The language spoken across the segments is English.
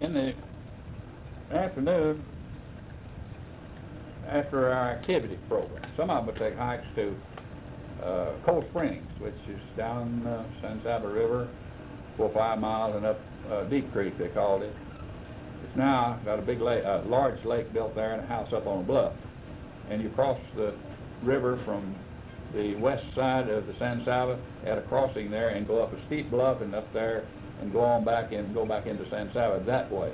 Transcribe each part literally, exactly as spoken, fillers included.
In the afternoon, after our activity program, some of them would take hikes to uh, Cold Springs, which is down uh, San Saba River, four or five miles, and up uh, Deep Creek, they called it. It's now got a big lake, a large lake built there, and a house up on a bluff. And you cross the river from the west side of the San Saba at a crossing there, and go up a steep bluff and up there, and go on back and go back into San Saba that way.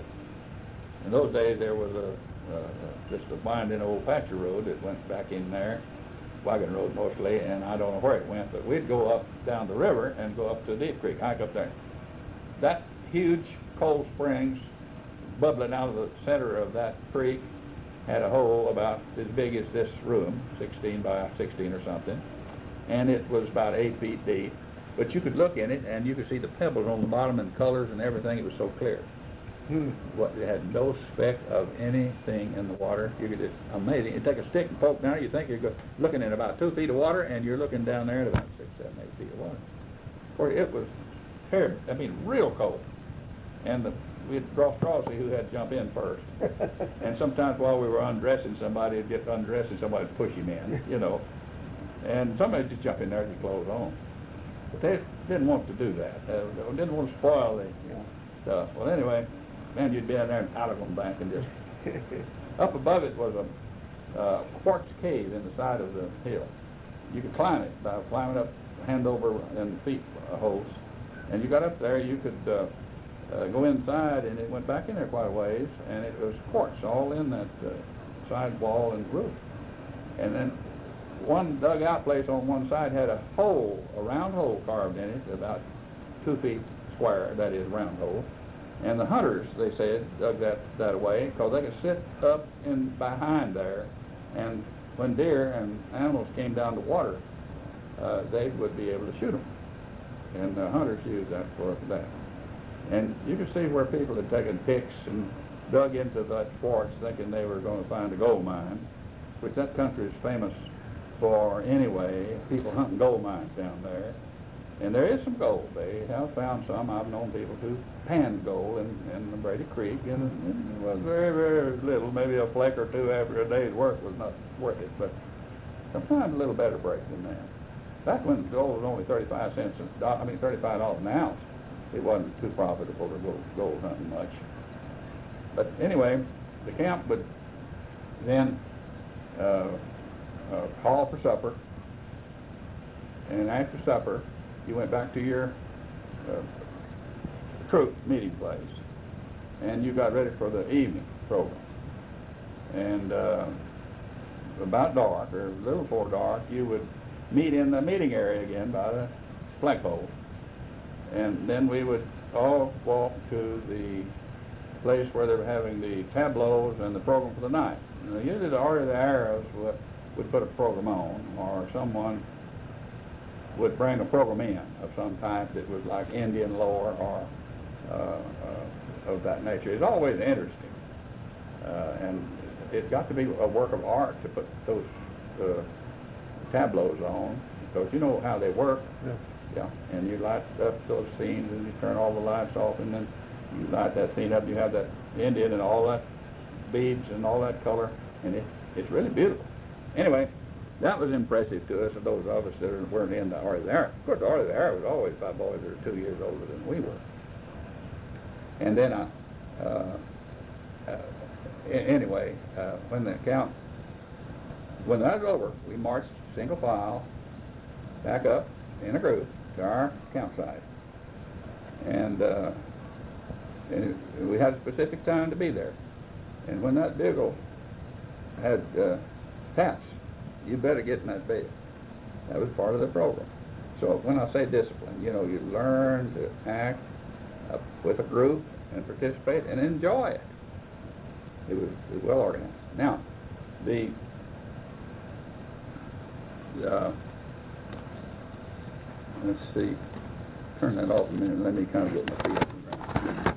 In those days, there was a uh, just a winding old pasture road that went back in there, wagon road mostly, and I don't know where it went, but we'd go up down the river and go up to Deep Creek, hike up there. That huge Cold Springs, bubbling out of the center of that creek, had a hole about as big as this room, sixteen by sixteen or something, and it was about eight feet deep. But you could look in it, and you could see the pebbles on the bottom and colors and everything. It was so clear. Hmm. What, it had no speck of anything in the water. You could, it's amazing. You take a stick and poke down, you think you're go, looking at about two feet of water, and you're looking down there at about six, seven, eight feet of water. For it was terrible. I mean, real cold. And the, we'd draw straws to see who had to jump in first. And sometimes while we were undressing somebody, would get undressed and somebody would push him in, you know. And somebody would just jump in there with his clothes on. But they didn't want to do that. Uh, they didn't want to spoil the you know, stuff. Well, anyway, man, you'd be in there and out of them bank and just... Up above it was a uh, quartz cave in the side of the hill. You could climb it by climbing up hand over and feet uh, holes. And you got up there, you could uh, uh, go inside, and it went back in there quite a ways, and it was quartz all in that uh, side wall and roof. And then one dugout place on one side had a hole, a round hole carved in it, about two feet square, that is, round hole. And the hunters, they said, dug that, that away because they could sit up in behind there, and when deer and animals came down to water, uh, they would be able to shoot them. And the hunters used that for that. And you could see where people had taken picks and dug into that quartz thinking they were going to find a gold mine, which that country is famous for anyway, people hunting gold mines down there. And there is some gold. They have found some. I've known people who panned gold in, in the Brady Creek, and it, it was very, very little. Maybe a flake or two after a day's work was not worth it, but sometimes a little better break than that. Back when gold was only thirty-five cents, a, I mean thirty-five dollars an ounce, it wasn't too profitable to go gold hunting much. But anyway, the camp would then uh, uh, call for supper, and after supper, you went back to your uh, troop meeting place, and you got ready for the evening program. And uh, about dark, or a little before dark, you would meet in the meeting area again by the flagpole. And then we would all walk to the place where they were having the tableaus and the program for the night. Now, usually the Order of the Arrows would, would put a program on, or someone would bring a program in of some type that was like Indian lore or uh, uh, of that nature. It's always interesting. Uh, and it got to be a work of art to put those uh, tableaus on, because you know how they work. Yeah. Yeah. And you light up those scenes, and you turn all the lights off, and then you light that scene up, and you have that Indian and all that beads and all that color, and it, it's really beautiful. Anyway, that was impressive to us, and those of us that weren't in the Order of the Arrow. Of course, the Order of the Arrow was always by boys that were two years older than we were. And then, I, uh, uh, anyway, uh, when the count, when that was over, we marched single file back up in a group to our campsite. And, uh, and it, we had a specific time to be there. And when that bugle had uh, taps, you better get in that bed. That was part of the program. So when I say discipline, you know, you learn to act uh, with a group and participate and enjoy it. It was, it was well organized. Now, the uh, let's see, turn that off a minute. Let me kind of get my feet up on the ground.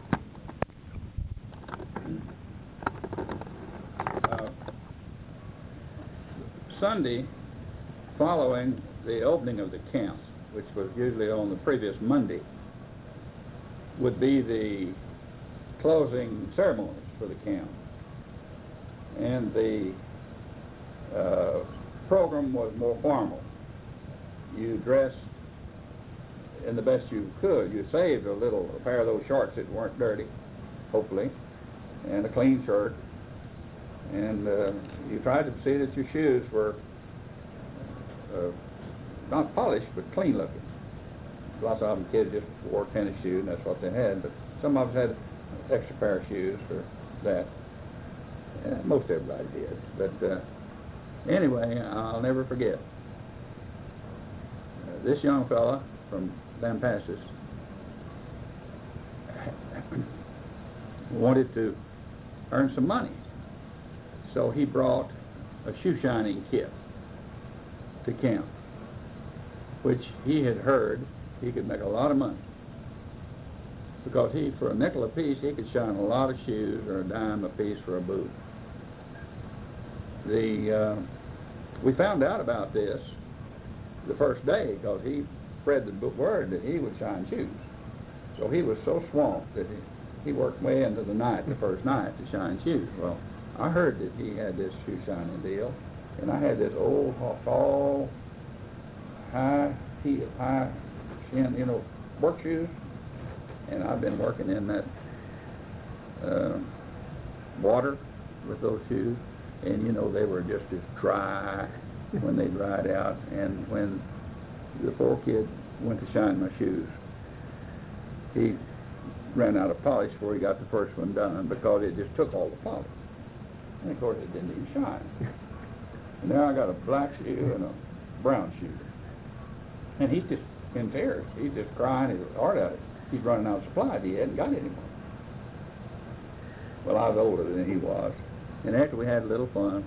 Sunday following the opening of the camp, which was usually on the previous Monday, would be the closing ceremonies for the camp. And the uh, program was more formal. You dressed in the best you could. You saved a little a pair of those shorts that weren't dirty, hopefully, and a clean shirt. And uh, you tried to see that your shoes were uh, not polished, but clean looking. Lots of them kids just wore tennis shoes, and that's what they had. But some of us had extra pair of shoes for that. Uh, most everybody did. But uh, anyway, I'll never forget. Uh, this young fella from Lampasas wanted to earn some money. So he brought a shoe shining kit to camp, which he had heard he could make a lot of money. Because he, for a nickel a piece, he could shine a lot of shoes, or a dime a piece for a boot. The, uh, we found out about this the first day because he spread the word that he would shine shoes. So he was so swamped that he, he worked way into the night, the first night, to shine shoes. Well, I heard that he had this shoe shining deal, and I had this old, tall, high heel, high shin, you know, work shoes, and I've been working in that uh, water with those shoes, and you know they were just as dry when they dried out. And when the poor kid went to shine my shoes, he ran out of polish before he got the first one done because it just took all the polish. And of course it didn't even shine. And now I got a black shoe and a brown shoe. And he's just in tears. He's just crying his heart out. He's running out of supplies. He hadn't got any more. Well, I was older than he was. And after we had a little fun,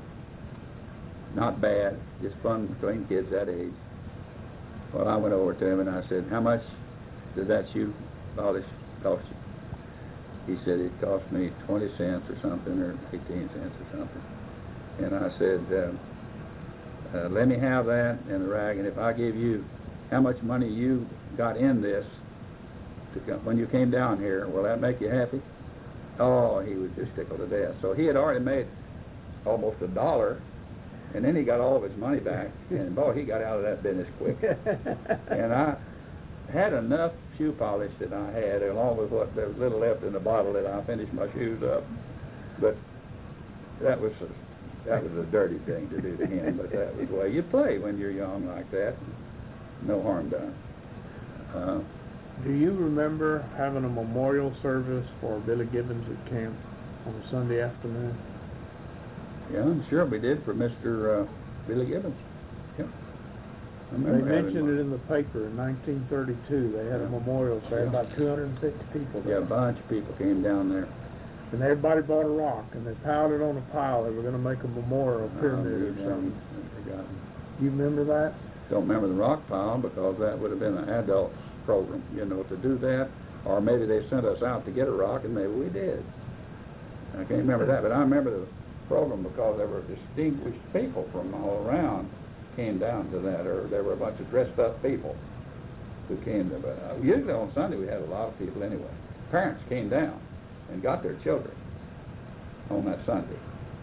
not bad, just fun between kids that age. Well, I went over to him and I said, how much does that shoe polish cost you? He said, it cost me twenty cents or something, or eighteen cents or something. And I said, uh, uh, let me have that and the rag, and if I give you how much money you got in this to come, when you came down here, will that make you happy? Oh, he was just tickled to death. So he had already made almost a dollar, and then he got all of his money back, and boy, he got out of that business quick. And I had enough shoe polish that I had, along with what there was little left in the bottle, that I finished my shoes up. But that was a, that was a dirty thing to do to him, but that was the way you play when you're young like that. No harm done. Uh, Do you remember having a memorial service for Billy Gibbons at camp on a Sunday afternoon? Yeah, I'm sure we did for Mister Uh, Billy Gibbons. Yeah. I They remember having mentioned one. it in the paper in nineteen thirty-two. They had a Yeah. memorial service, Yeah. about two hundred fifty people there. Yeah, a bunch of people came down there. And everybody brought a rock, and they piled it on a pile. They were going to make a memorial pyramid Uh, or we something. forgot. You remember that? Don't remember the rock pile because that would have been an adult program, you know, to do that. Or maybe they sent us out to get a rock, and maybe we did. I can't remember that, but I remember the program because there were distinguished people from all around came down to that, or there were a bunch of dressed up people who came to that. Uh, usually on Sunday we had a lot of people anyway. Parents came down and got their children on that Sunday.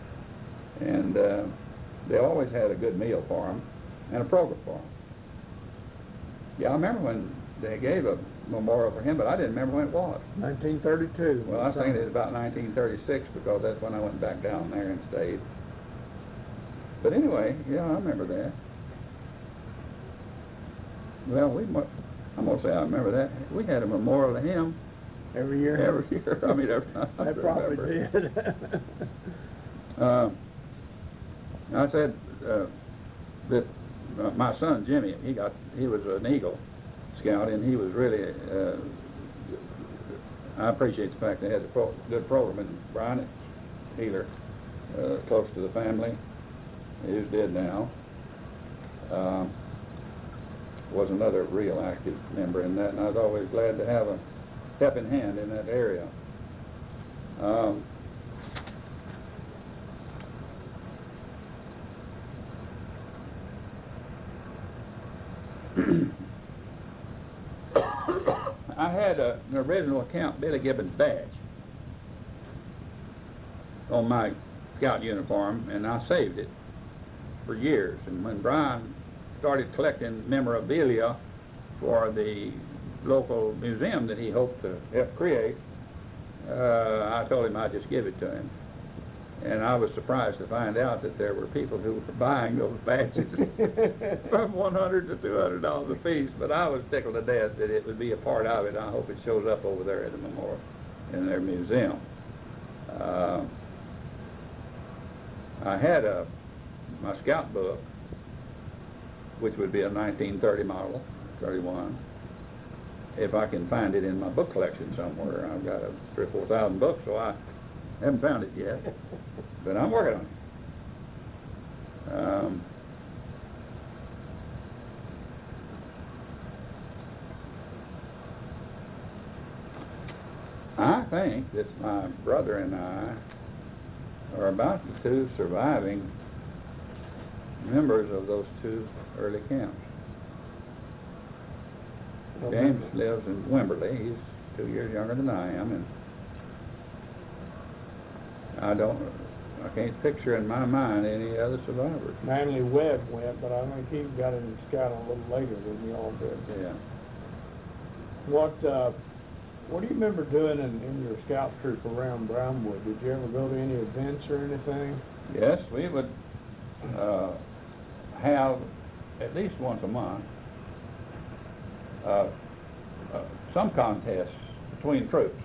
And uh, they always had a good meal for them and a program for them. Yeah, I remember when they gave a memorial for him, but I didn't remember when it was. nineteen thirty-two. Well, I was thinking it was about nineteen thirty-six because that's when I went back down there and stayed. But anyway, yeah, I remember that. Well, we, mu- I'm going to say I remember that. We had a memorial to him Every year? every year. I mean, every time I They probably remember. did. Uh, I said uh, that uh, my son Jimmy, he got he was an Eagle Scout, and he was really. Uh, I appreciate the fact they had a pro good program in Brian Healer, uh, close to the family. He's dead now. Uh, was another real active member in that, and I was always glad to have a helping hand in that area. Um, I had a, an original Count Billy Gibbons badge on my scout uniform, and I saved it for years. And when Brian started collecting memorabilia for the local museum that he hoped to help create, uh, I told him I'd just give it to him. And I was surprised to find out that there were people who were buying those badges from one hundred to two hundred dollars a piece. But I was tickled to death that it would be a part of it. I hope it shows up over there at the memorial, in their museum. Uh, I had a my scout book, which would be a nineteen thirty model, thirty-one. If I can find it in my book collection somewhere, I've got a three or four thousand books, so I haven't found it yet, but I'm working on it. Um, I think that my brother and I are about the two surviving members of those two early camps. James lives in Wimberley. He's two years younger than I am, and I don't, I can't picture in my mind any other survivors. Manly Webb went, but I think he got in the scout a little later than you all did. Yeah. What, uh, what do you remember doing in, in your scout troop around Brownwood? Did you ever go to any events or anything? Yes, we would uh, have at least once a month uh, uh, some contests between troops.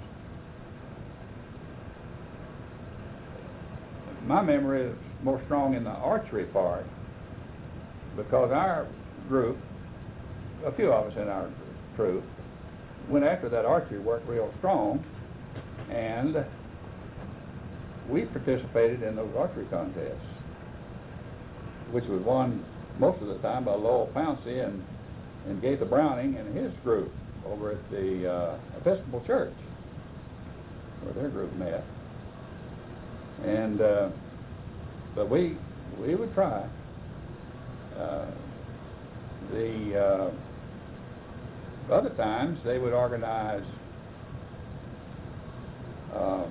My memory is more strong in the archery part, because our group, a few of us in our troop, went after that archery work real strong, and we participated in those archery contests, which was won most of the time by Lowell Pouncey and, and Gaither Browning and his group over at the uh, Episcopal Church, where their group met. And uh, but we we would try. Uh, the uh, other times they would organize uh,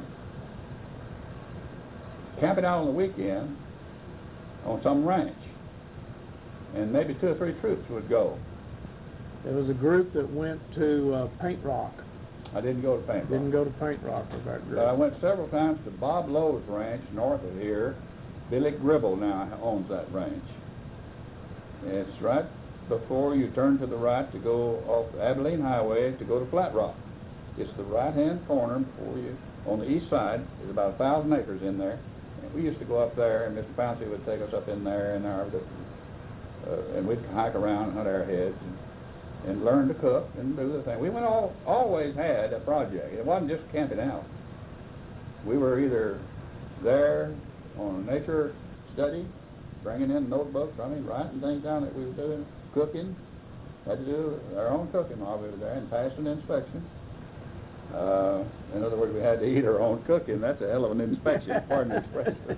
camping out on the weekend on some ranch, and maybe two or three troops would go. There was a group that went to uh, Paint Rock. I didn't go to Paint Rock. Didn't go to Paint Rock with that group. But I went several times to Bob Lowe's ranch north of here. Billy Gribble now owns that ranch. It's right before you turn to the right to go off Abilene Highway to go to Flat Rock. It's the right-hand corner before you, on the east side. There's about a thousand acres in there. And we used to go up there, and Mister Pouncey would take us up in there, and, our, uh, and we'd hike around and hunt airheads. And, and learn to cook and do the thing. We went all, always had a project. It wasn't just camping out. We were either there on a nature study, bringing in notebooks, I mean, writing things down that we were doing, cooking. Had to do our own cooking while we were there, and passed an inspection. Uh, in other words, we had to eat our own cooking. That's a hell of an inspection, pardon the expression.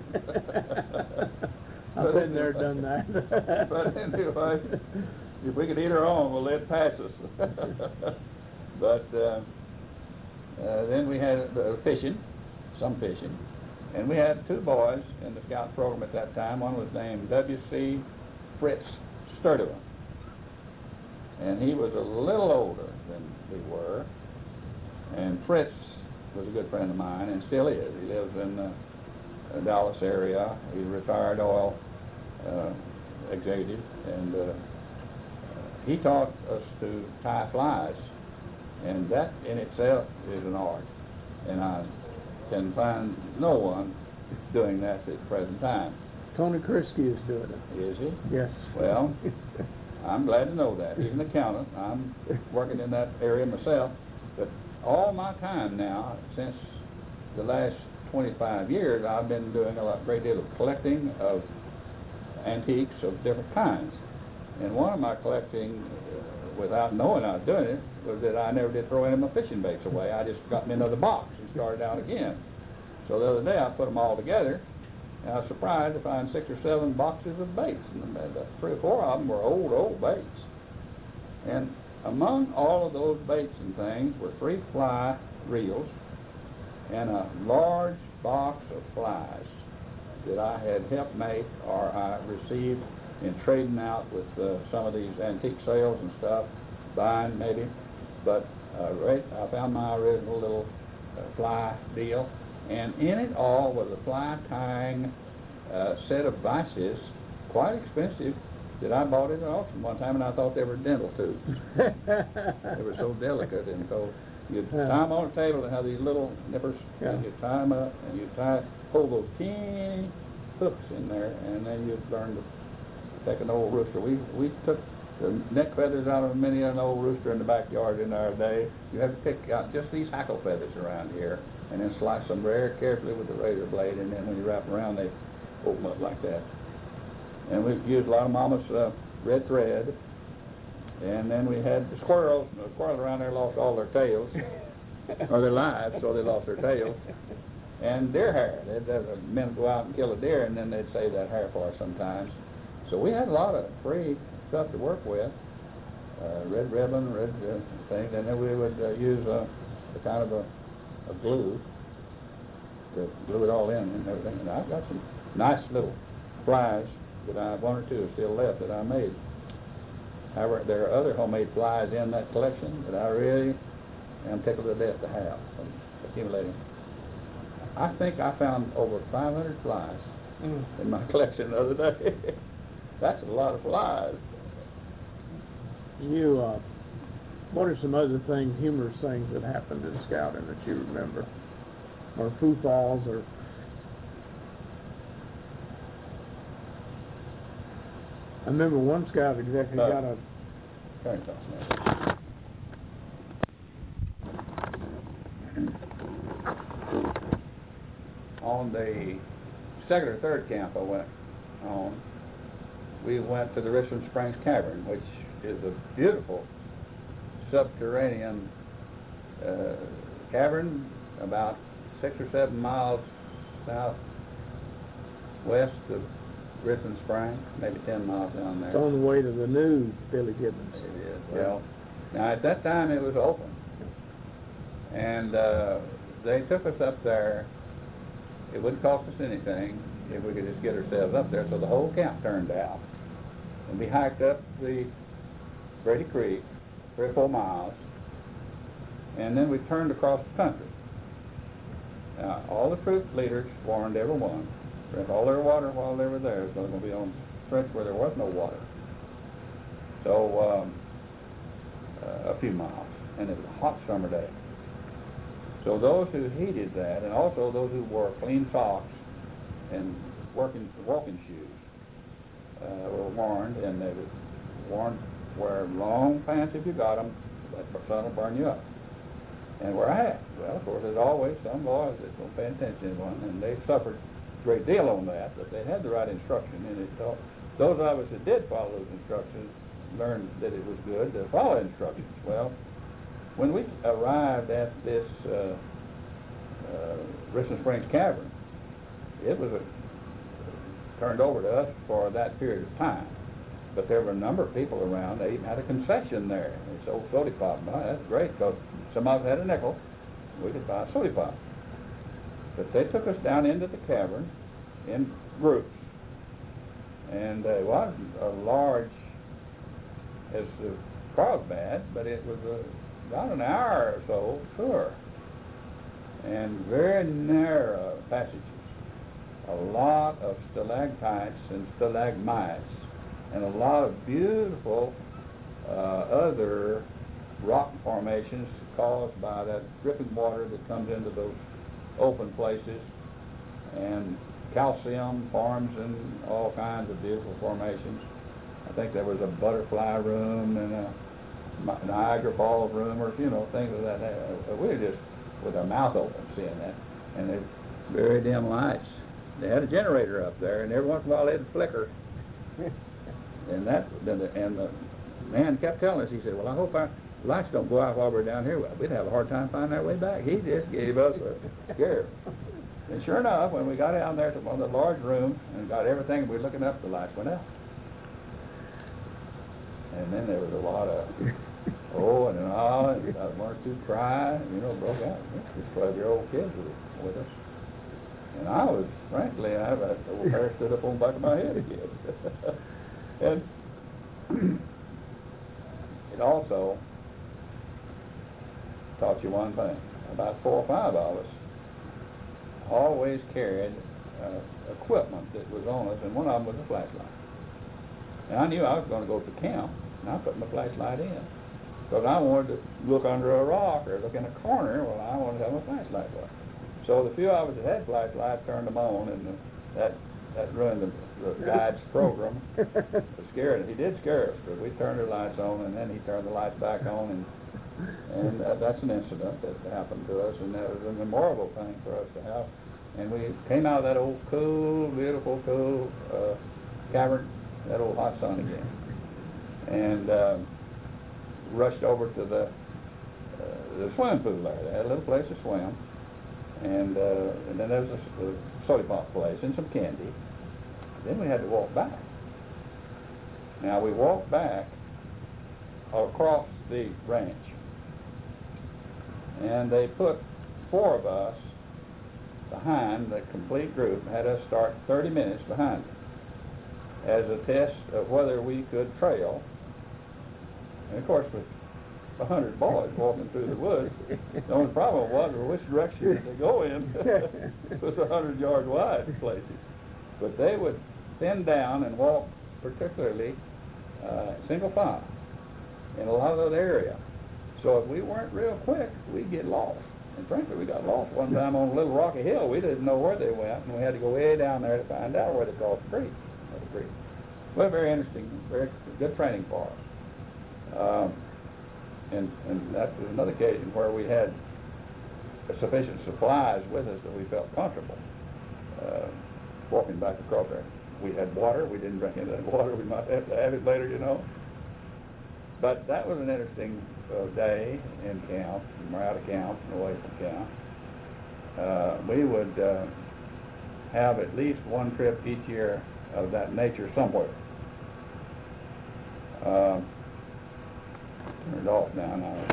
I've been there, done that. But anyway, if we could eat our own, well, they'd pass us. But uh, uh, then we had uh, fishing, some fishing, and we had two boys in the scout program at that time. One was named W C Fritz Sturdivant, and he was a little older than we were. And Fritz was a good friend of mine, and still is. He lives in the uh, Dallas area. He's a retired oil uh, executive, and uh, he taught us to tie flies, and that in itself is an art, and I can find no one doing that at the present time. Tony Krisky is doing it. Is he? Yes. Well, I'm glad to know that. He's an accountant. I'm working in that area myself, but all my time now, since the last twenty-five years, I've been doing a lot, great deal of collecting of antiques of different kinds. And one of my collecting, uh, without knowing I was doing it, was that I never did throw any of my fishing baits away. I just got them in another box and started out again. So the other day I put them all together, and I was surprised to find six or seven boxes of baits. And three or four of them were old, old baits. And among all of those baits and things were three fly reels, and a large box of flies that I had helped make or I received in trading out with uh, some of these antique sales and stuff, buying maybe. But uh, right, I found my original little uh, fly deal, and in it all was a fly tying uh, set of vices, quite expensive, that I bought at an auction one time, and I thought they were dental tubes. They were so delicate, and so you'd tie them on a table and have these little nippers, Yeah. and you'd tie them up, and you'd tie, pull those teeny hooks in there, and then you'd learn to take an old rooster. We we took the neck feathers out of many an old rooster in the backyard in our day. You have to pick out just these hackle feathers around here, and then slice them very carefully with the razor blade, and then when you wrap them around, they open up like that. And we used a lot of Mama's uh, red thread. And then we had the squirrels. The squirrels around there lost all their tails, or their lives, so they lost their tails. And deer hair. They'd have the men go out and kill a deer, and then they'd save that hair for us sometimes. So we had a lot of free stuff to work with. Uh, red ribbon, red uh, things, and then we would uh, use a, a kind of a, a glue to glue it all in and everything. And I've got some nice little flies that I, one or two are still left that I made. However, there are other homemade flies in that collection that I really am tickled to death to have, from accumulating. I think I found over five hundred flies mm. in my collection the other day. That's a lot of flies. You, uh, what are some other things, humorous things that happened in scouting that you remember? Or foo falls, or... I remember one scout executive uh, got a... Turn it off now. On the second or third camp I went on, we went to the Richland Springs Cavern, which is a beautiful subterranean uh, cavern about six or seven miles southwest of Richland Springs, maybe ten miles down there. It's on the way to the new Billy Gibbons. It is. Well, now at that time it was open, and uh, they took us up there. It wouldn't cost us anything if we could just get ourselves up there. So the whole camp turned out, and we hiked up the Brady Creek, three or four miles, and then we turned across the country. Now, all the troop leaders warned everyone, drank all their water while they were there. It was going to be on stretch where there was no water. So, um, uh, a few miles, and it was a hot summer day. So those who heeded that, and also those who wore clean socks and working walking shoes, uh, were warned, and they were warned wear long pants if you got them, but the sun will burn you up. And wear a hat. Well, of course, there's always some boys that don't pay attention to one, and they suffered a great deal on that, but they had the right instruction, and it taught those of us that did follow those instructions learned that it was good to follow instructions. Well, when we arrived at this uh, uh, Richland Springs Cavern, it was a, turned over to us for that period of time. But there were a number of people around. They even had a concession there. They sold soda pop. Well, that's great, because some of us had a nickel. We could buy a soda pop. But they took us down into the cavern in groups. And uh, it wasn't a large as uh, Carlsbad, but it was a about an hour or so tour, and very narrow passages, a lot of stalactites and stalagmites, and a lot of beautiful uh, other rock formations caused by that dripping water that comes into those open places, and calcium forms in all kinds of beautiful formations. I think there was a butterfly room and a Niagara Falls room, or you know, things of that. Uh, we were just with our mouth open seeing that, and they're very dim lights. They had a generator up there, and every once in a while it'd flicker. and that, and the, and the man kept telling us. He said, "Well, I hope our lights don't go out while we're down here. We'd have a hard time finding our way back." He just gave us a scare. And sure enough, when we got down there to one of the large rooms and got everything, and we were looking up, the lights went out. And then there was a lot of Oh, and then I, I learned to cry, you know, broke out. This twelve-year-old kid was with us. And I was, frankly, I have a little hair stood up on the back of my head again. And it also taught you one thing. About four or five of us always carried uh, equipment that was on us, and one of them was a flashlight. And I knew I was going to go to camp, and I put my flashlight in. Because I wanted to look under a rock or look in a corner, well, I wanted to have my flashlight on. So the few of us that had flashlights turned them on, and the, that that ruined the, the guide's program. It scared him. He did scare us, but we turned the lights on, and then he turned the lights back on, and and uh, that's an incident that happened to us, and that was a memorable thing for us to have. And we came out of that old cool, beautiful, cool uh, cavern, that old hot sun again, and uh, rushed over to the uh, the swimming pool there. They had a little place to swim. And, uh, and then there was a, a soda pop place and some candy. Then we had to walk back. Now we walked back across the ranch, and they put four of us behind the complete group, had us start thirty minutes behind them as a test of whether we could trail. And of course, with a hundred boys walking through the woods, the only problem was which direction did they go in. It was a hundred yards wide in places. But they would thin down and walk particularly uh, single file in a lot of that area. So if we weren't real quick, we'd get lost. And frankly, we got lost one time on a little rocky hill. We didn't know where they went, and we had to go way down there to find out where they crossed the creek. The creek. Well, very interesting, very good training for us. Um, And, and that was another occasion where we had sufficient supplies with us that we felt comfortable uh, walking back across there. We had water. We didn't drink any of that water. We might have to have it later, you know. But that was an interesting uh, day in camp. We're out of camp and away from camp. Uh, we would uh, have at least one trip each year of that nature somewhere. Uh, Turn it off now. now.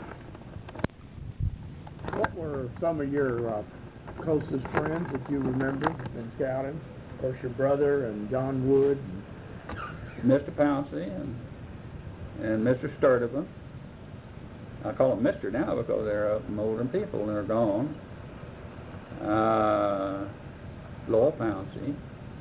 What were some of your uh, closest friends that you remember in scouting? Of course, your brother and John Wood. Mister Pouncey and and Mister Sturdivant. I call them Mister now because they're uh, older people and they're gone. Uh, Lowell Pouncey.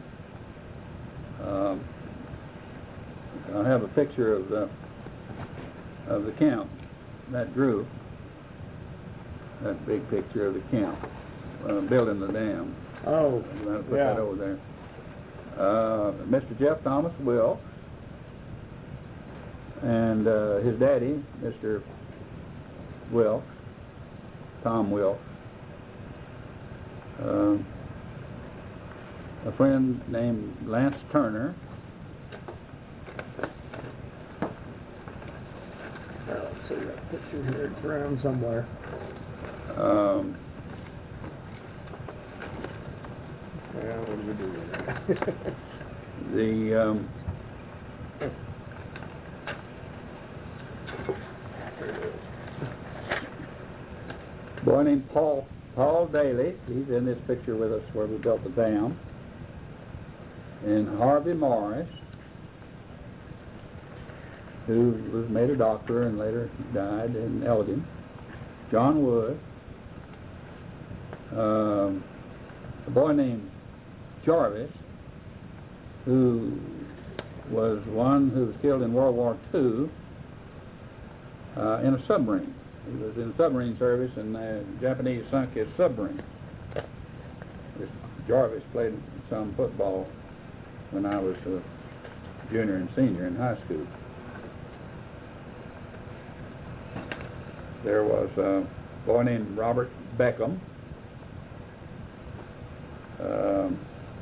Um, I have a picture of the of the camp, that group, that big picture of the camp, uh, building the dam. Oh, I'm going to put yeah. that over there. Uh, Mister Jeff Thomas Wilkes, and uh, his daddy, Mister Wilkes, Tom Wilkes. Uh, a friend named Lance Turner. Let's see that picture here. It's around somewhere. Um, Yeah, what do we do with that? the um, boy named Paul Paul Daly. He's in this picture with us where we built the dam. And Harvey Morris, who was made a doctor and later died in Elgin. John Wood, um, a boy named Jarvis, who was one who was killed in World War Two uh, in a submarine. He was in submarine service, and the Japanese sunk his submarine. This Jarvis played some football when I was a junior and senior in high school. There was a boy named Robert Beckham. Um,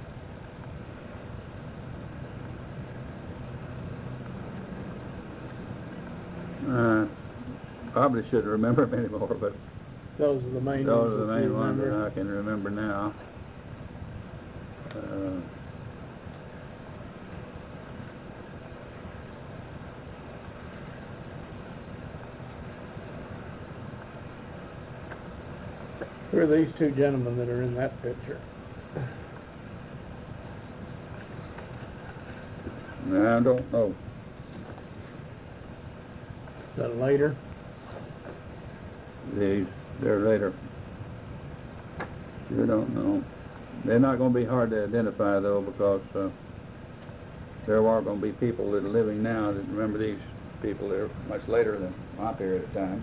uh, probably should remember them anymore, but Those are the main those ones are the that you main ones that remember. I can remember now. Uh, Who are these two gentlemen that are in that picture? I don't know. Is that later? These, they're later. You don't know. They're not going to be hard to identify, though, because uh, there are going to be people that are living now that remember these people. They're much later than my period of time.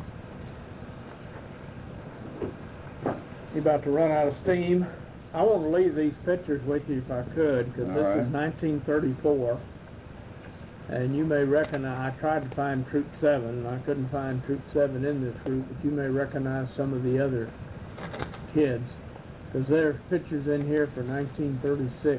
You're about to run out of steam. I want to leave these pictures with you if I could, because this right. is nineteen thirty-four. And you may recognize, I tried to find Troop seven, and I couldn't find Troop seven in this group, but you may recognize some of the other kids, because there's pictures in here for nineteen thirty-six.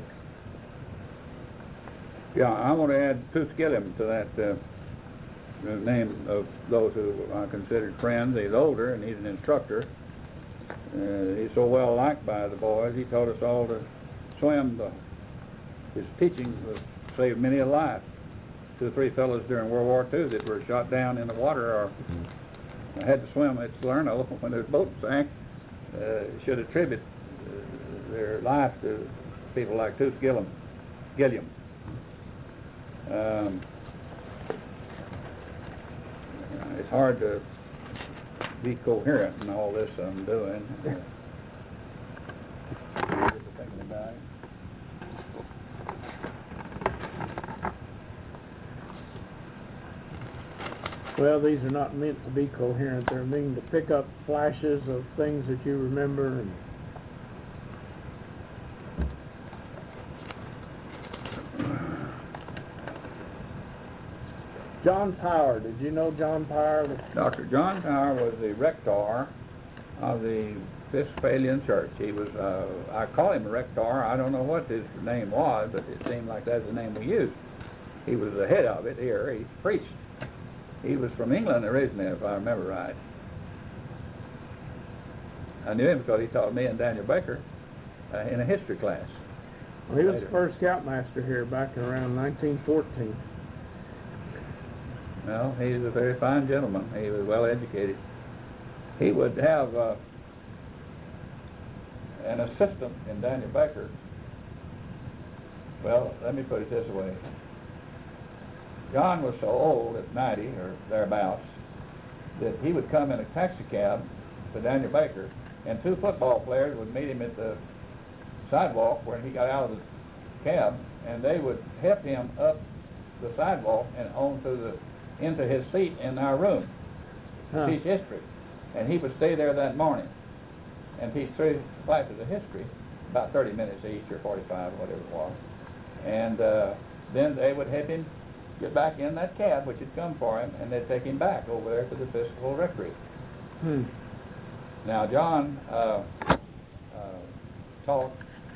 Yeah, I want to add Tuskillium to that uh, the name of those who I considered friends. He's older, and he's an instructor. Uh, he's so well liked by the boys, he taught us all to swim. The, his teaching was saved many a life. Two or three fellows during World War Two that were shot down in the water or had to swim at Salerno when their boat sank uh, should attribute uh, their life to people like Tuskillium. Gilliam. Um, it's hard to be coherent in all this I'm doing. Uh, thinking about it. Well, these are not meant to be coherent. They're meant to pick up flashes of things that you remember. And John Power, did you know John Power? Doctor John Power was the rector of the Episcopalian Church. He was, uh, I call him a rector. I don't know what his name was, but it seemed like that's the name we used. He was the head of it here. He preached. He was from England originally, if I remember right. I knew him because he taught me and Daniel Baker uh, in a history class. Well, he was later. the first scoutmaster here back in around nineteen fourteen. Well, he was a very fine gentleman. He was well educated. He would have uh, an assistant in Daniel Baker. Well, let me put it this way. John was so old at ninety or thereabouts that he would come in a taxi cab to Daniel Baker, and two football players would meet him at the sidewalk where he got out of the cab, and they would help him up the sidewalk and onto the into his seat in our room to Huh. teach history. And he would stay there that morning and teach three classes of history, about thirty minutes each or forty-five or whatever it was. And uh, then they would help him get back in that cab which had come for him, and they'd take him back over there to the Episcopal Rectory. Hmm. Now John uh, uh, taught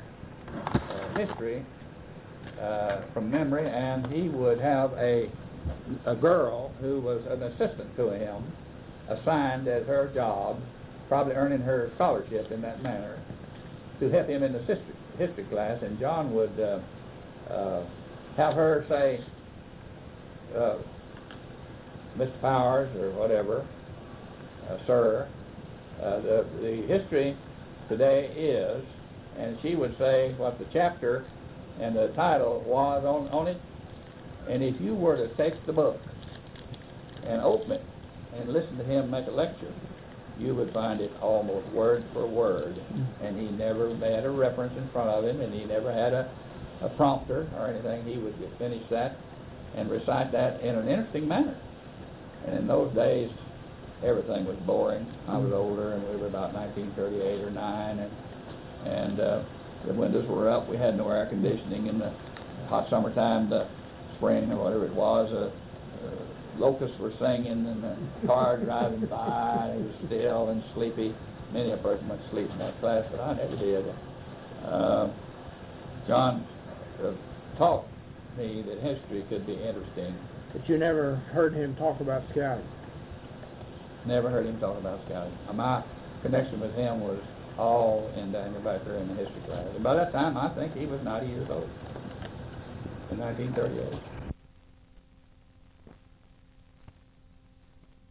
uh, history uh, from memory, and he would have a a girl who was an assistant to him assigned as her job, probably earning her scholarship in that manner, to help him in the history, history class. And John would uh, uh, have her say, uh, Mister Powers or whatever, uh, sir, uh, the, the history today is, and she would say what the chapter and the title was on, on it. And if you were to take the book and open it and listen to him make a lecture, you would find it almost word for word. And he never had a reference in front of him, and he never had a, a prompter or anything. He would just finish that and recite that in an interesting manner. And in those days, everything was boring. I was older, and we were about nineteen thirty-eight or nine, and and uh, the windows were up. We had no air conditioning in the hot summertime. The spring or whatever it was, uh, uh, locusts were singing, and the car driving by, and it was still and sleepy. Many a person went to sleep in that class, but I never did. Uh, John uh, taught me that history could be interesting. But you never heard him talk about scouting? Never heard him talk about scouting. Uh, my connection with him was all in Daniel Baker in the history class. And by that time, I think he was ninety years old in nineteen thirty-eight.